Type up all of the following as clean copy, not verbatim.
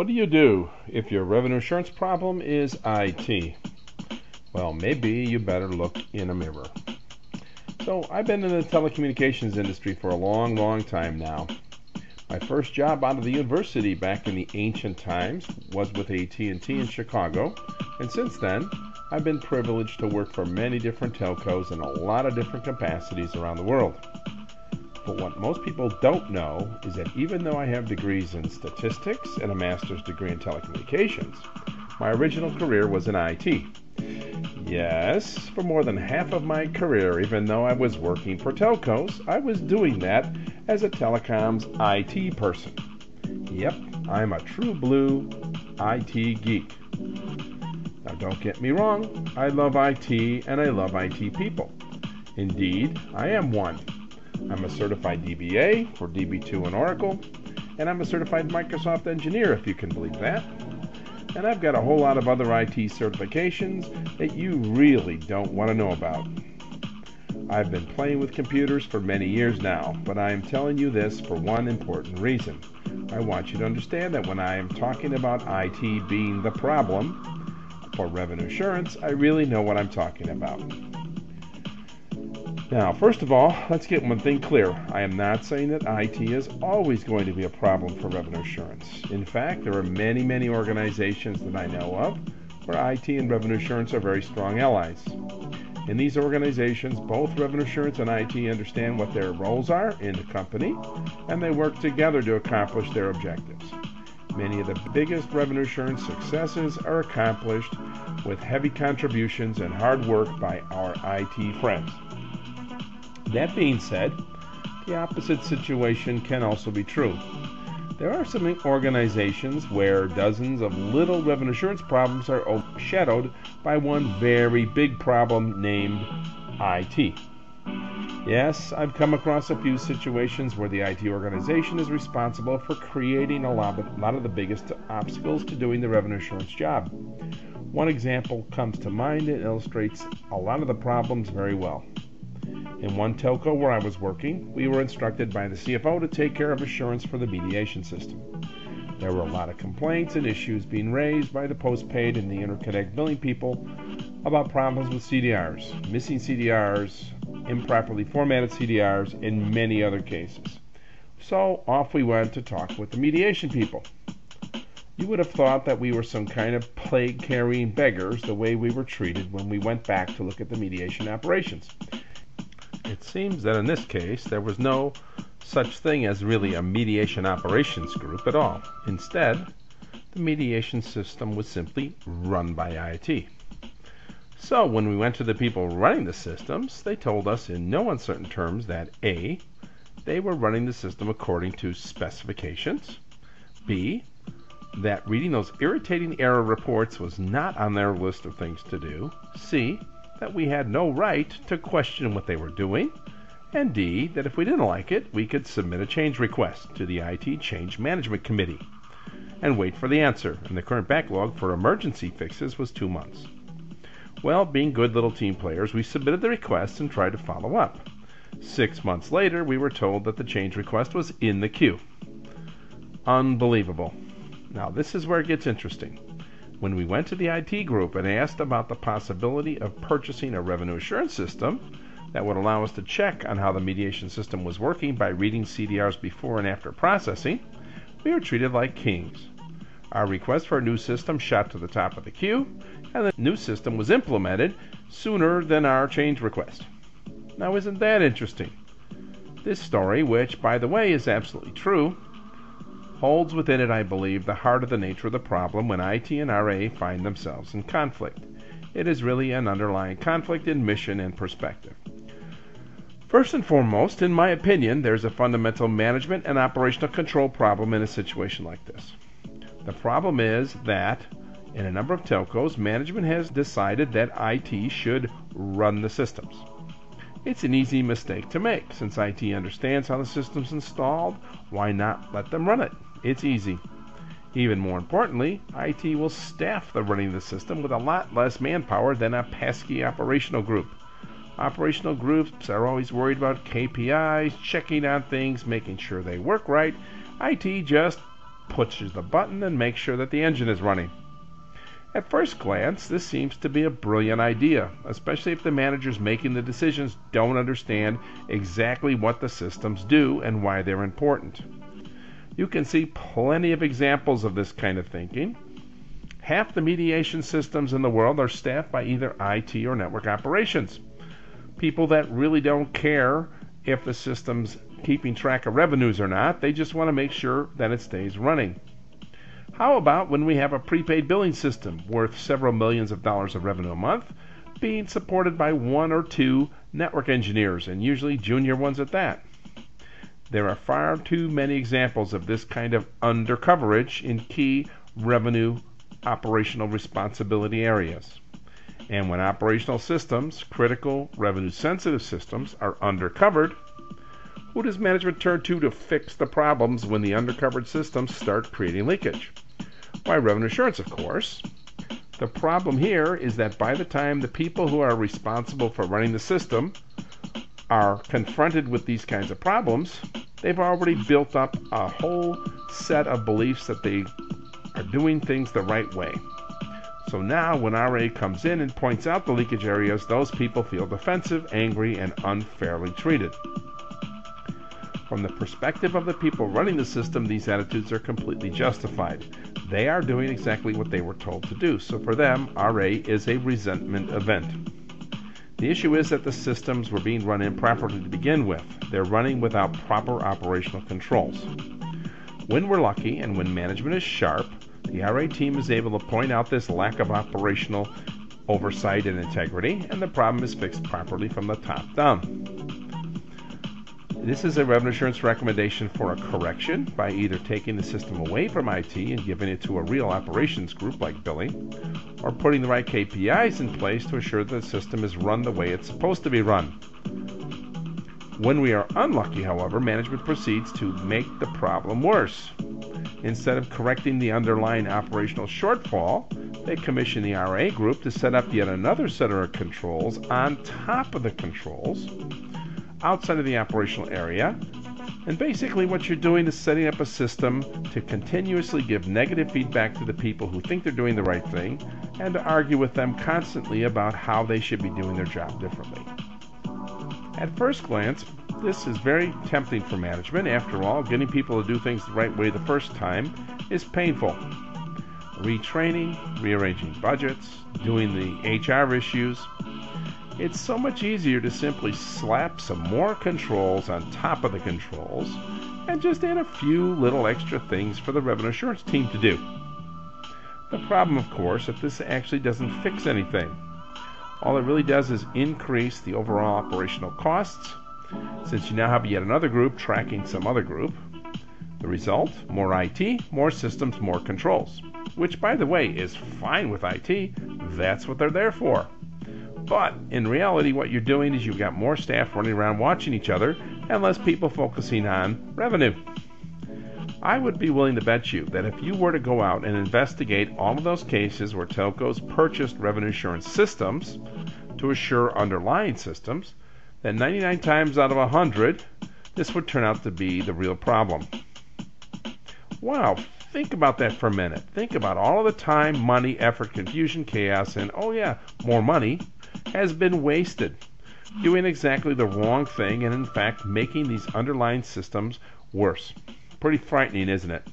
What do you do if your revenue assurance problem is IT? Well, maybe you better look in a mirror. So I've been in the telecommunications industry for a long, long time now. My first job out of the university back in the ancient times was with AT&T in Chicago, and since then I've been privileged to work for many different telcos in a lot of different capacities around the world. But what most people don't know is that even though I have degrees in statistics and a master's degree in telecommunications, my original career was in IT. Yes, for more than half of my career, even though I was working for telcos, I was doing that as a telecoms IT person. Yep, I'm a true blue IT geek. Now don't get me wrong, I love IT and I love IT people. Indeed, I am one. I'm a certified DBA for DB2 and Oracle, and I'm a certified Microsoft engineer, if you can believe that. And I've got a whole lot of other IT certifications that you really don't want to know about. I've been playing with computers for many years now, but I am telling you this for one important reason. I want you to understand that when I am talking about IT being the problem for revenue assurance, I really know what I'm talking about. Now, first of all, let's get one thing clear. I am not saying that IT is always going to be a problem for revenue assurance. In fact, there are many, many organizations that I know of where IT and revenue assurance are very strong allies. In these organizations, both revenue assurance and IT understand what their roles are in the company, and they work together to accomplish their objectives. Many of the biggest revenue assurance successes are accomplished with heavy contributions and hard work by our IT friends. That being said, the opposite situation can also be true. There are some organizations where dozens of little revenue assurance problems are overshadowed by one very big problem named IT. Yes, I've come across a few situations where the IT organization is responsible for creating a lot of the biggest obstacles to doing the revenue assurance job. One example comes to mind and illustrates a lot of the problems very well. In one telco where I was working, we were instructed by the CFO to take care of assurance for the mediation system. There were a lot of complaints and issues being raised by the postpaid and the interconnect billing people about problems with CDRs, missing CDRs, improperly formatted CDRs, and many other cases. So off we went to talk with the mediation people. You would have thought that we were some kind of plague-carrying beggars the way we were treated when we went back to look at the mediation operations. It seems that in this case, there was no such thing as really a mediation operations group at all. Instead, the mediation system was simply run by IT. So when we went to the people running the systems, they told us in no uncertain terms that A, they were running the system according to specifications, B, that reading those irritating error reports was not on their list of things to do, C, that we had no right to question what they were doing, and D, that if we didn't like it, we could submit a change request to the IT Change Management Committee and wait for the answer, and the current backlog for emergency fixes was 2 months. Well, being good little team players, we submitted the request and tried to follow up. 6 months later, we were told that the change request was in the queue. Unbelievable. Now, this is where it gets interesting. When we went to the IT group and asked about the possibility of purchasing a revenue assurance system that would allow us to check on how the mediation system was working by reading CDRs before and after processing, we were treated like kings. Our request for a new system shot to the top of the queue, and the new system was implemented sooner than our change request. Now, isn't that interesting? This story, which, by the way, is absolutely true, holds within it, I believe, the heart of the nature of the problem when IT and RA find themselves in conflict. It is really an underlying conflict in mission and perspective. First and foremost, in my opinion, there's a fundamental management and operational control problem in a situation like this. The problem is that, in a number of telcos, management has decided that IT should run the systems. It's an easy mistake to make. Since IT understands how the system's installed, why not let them run it? It's easy. Even more importantly, IT will staff the running of the system with a lot less manpower than a pesky operational group. Operational groups are always worried about KPIs, checking on things, making sure they work right. IT just pushes the button and makes sure that the engine is running. At first glance, this seems to be a brilliant idea, especially if the managers making the decisions don't understand exactly what the systems do and why they're important. You can see plenty of examples of this kind of thinking. Half the mediation systems in the world are staffed by either IT or network operations. People that really don't care if the system's keeping track of revenues or not, they just want to make sure that it stays running. How about when we have a prepaid billing system worth several millions of dollars of revenue a month being supported by one or two network engineers, and usually junior ones at that? There are far too many examples of this kind of undercoverage in key revenue operational responsibility areas. And when operational systems, critical revenue sensitive systems, are undercovered, who does management turn to fix the problems when the undercovered systems start creating leakage? Why, revenue assurance, of course. The problem here is that by the time the people who are responsible for running the system are confronted with these kinds of problems, they've already built up a whole set of beliefs that they are doing things the right way. So now when RA comes in and points out the leakage areas, those people feel defensive, angry, and unfairly treated. From the perspective of the people running the system, these attitudes are completely justified. They are doing exactly what they were told to do, so for them, RA is a resentment event. The issue is that the systems were being run improperly to begin with. They're running without proper operational controls. When we're lucky and when management is sharp, the RA team is able to point out this lack of operational oversight and integrity, and the problem is fixed properly from the top down. This is a revenue assurance recommendation for a correction by either taking the system away from IT and giving it to a real operations group like billing, or putting the right KPIs in place to assure that the system is run the way it's supposed to be run. When we are unlucky, however, management proceeds to make the problem worse. Instead of correcting the underlying operational shortfall, they commission the RA group to set up yet another set of controls on top of the controls outside of the operational area. And basically what you're doing is setting up a system to continuously give negative feedback to the people who think they're doing the right thing and to argue with them constantly about how they should be doing their job differently. At first glance, this is very tempting for management. After all, getting people to do things the right way the first time is painful. Retraining, rearranging budgets, doing the HR issues. It's so much easier to simply slap some more controls on top of the controls and just add a few little extra things for the revenue assurance team to do. The problem, of course, is that this actually doesn't fix anything. All it really does is increase the overall operational costs, since you now have yet another group tracking some other group. The result? More IT, more systems, more controls. Which, by the way, is fine with IT. That's what they're there for. But in reality, what you're doing is you've got more staff running around watching each other and less people focusing on revenue. I would be willing to bet you that if you were to go out and investigate all of those cases where telcos purchased revenue assurance systems to assure underlying systems, that 99 times out of 100, this would turn out to be the real problem. Wow, think about that for a minute. Think about all of the time, money, effort, confusion, chaos, and oh yeah, more money has been wasted doing exactly the wrong thing and in fact making these underlying systems worse. Pretty frightening, isn't it?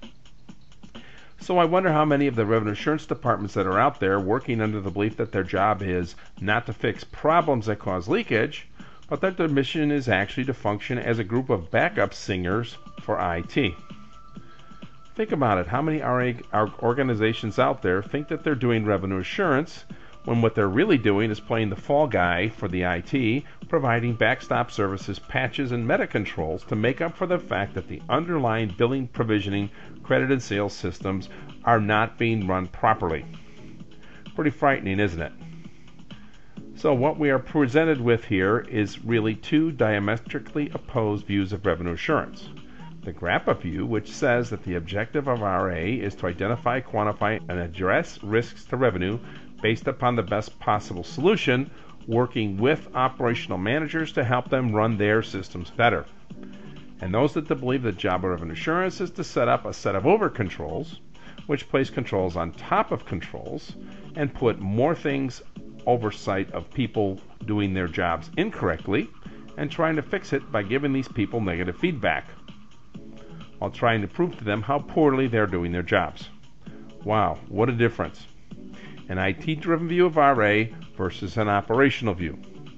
So I wonder how many of the revenue assurance departments that are out there working under the belief that their job is not to fix problems that cause leakage, but that their mission is actually to function as a group of backup singers for IT. Think about it. How many RA organizations out there think that they're doing revenue assurance when what they're really doing is playing the fall guy for the IT, providing backstop services, patches, and meta controls to make up for the fact that the underlying billing, provisioning, credit, and sales systems are not being run properly. Pretty frightening, isn't it? So what we are presented with here is really two diametrically opposed views of revenue assurance. The GRAPPA view, which says that the objective of RA is to identify, quantify, and address risks to revenue based upon the best possible solution, working with operational managers to help them run their systems better. and those that believe the job of revenue assurance is to set up a set of over controls, which place controls on top of controls and put more things oversight of people doing their jobs incorrectly and trying to fix it by giving these people negative feedback while trying to prove to them how poorly they're doing their jobs. Wow, what a difference. An IT-driven view of RA versus an operational view.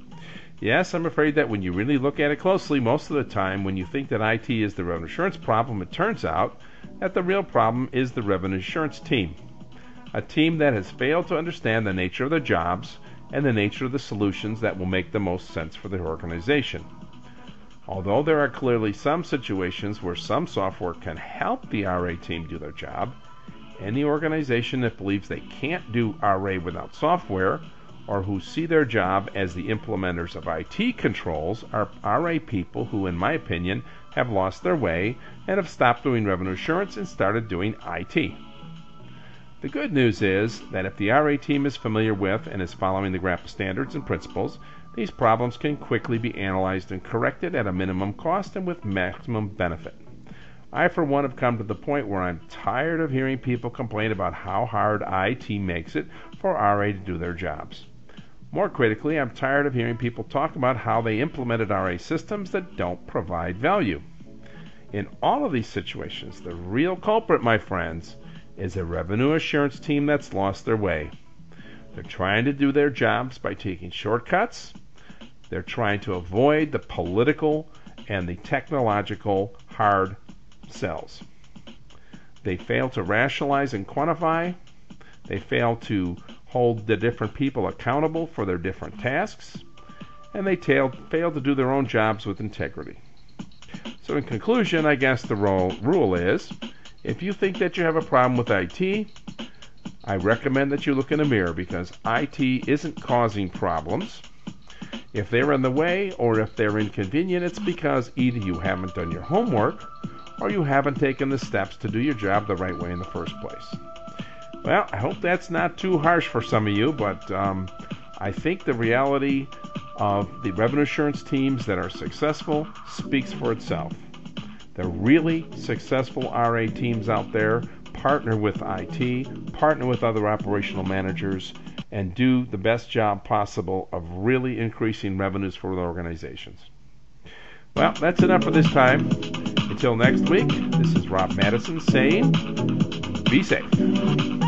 Yes, I'm afraid that when you really look at it closely, most of the time when you think that IT is the revenue assurance problem, it turns out that the real problem is the revenue assurance team. A team that has failed to understand the nature of their jobs and the nature of the solutions that will make the most sense for their organization. Although there are clearly some situations where some software can help the RA team do their job, any organization that believes they can't do RA without software, or who see their job as the implementers of IT controls, are RA people who, in my opinion, have lost their way and have stopped doing revenue assurance and started doing IT. The good news is that if the RA team is familiar with and is following the GRAPPA standards and principles, these problems can quickly be analyzed and corrected at a minimum cost and with maximum benefit. I, for one, have come to the point where I'm tired of hearing people complain about how hard IT makes it for RA to do their jobs. More critically, I'm tired of hearing people talk about how they implemented RA systems that don't provide value. In all of these situations, the real culprit, my friends, is a revenue assurance team that's lost their way. They're trying to do their jobs by taking shortcuts. They're trying to avoid the political and the technological hard sells. They fail to rationalize and quantify. They fail to hold the different people accountable for their different tasks. And they fail to do their own jobs with integrity. So in conclusion, I guess the rule is, if you think that you have a problem with IT, I recommend that you look in the mirror, because IT isn't causing problems. If they're in the way or if they're inconvenient, it's because either you haven't done your homework or you haven't taken the steps to do your job the right way in the first place. Well, I hope that's not too harsh for some of you, but I think the reality of the revenue assurance teams that are successful speaks for itself. The really successful RA teams out there partner with IT, partner with other operational managers, and do the best job possible of really increasing revenues for their organizations. Well, that's enough for this time. Until next week, this is Rob Madison saying, be safe.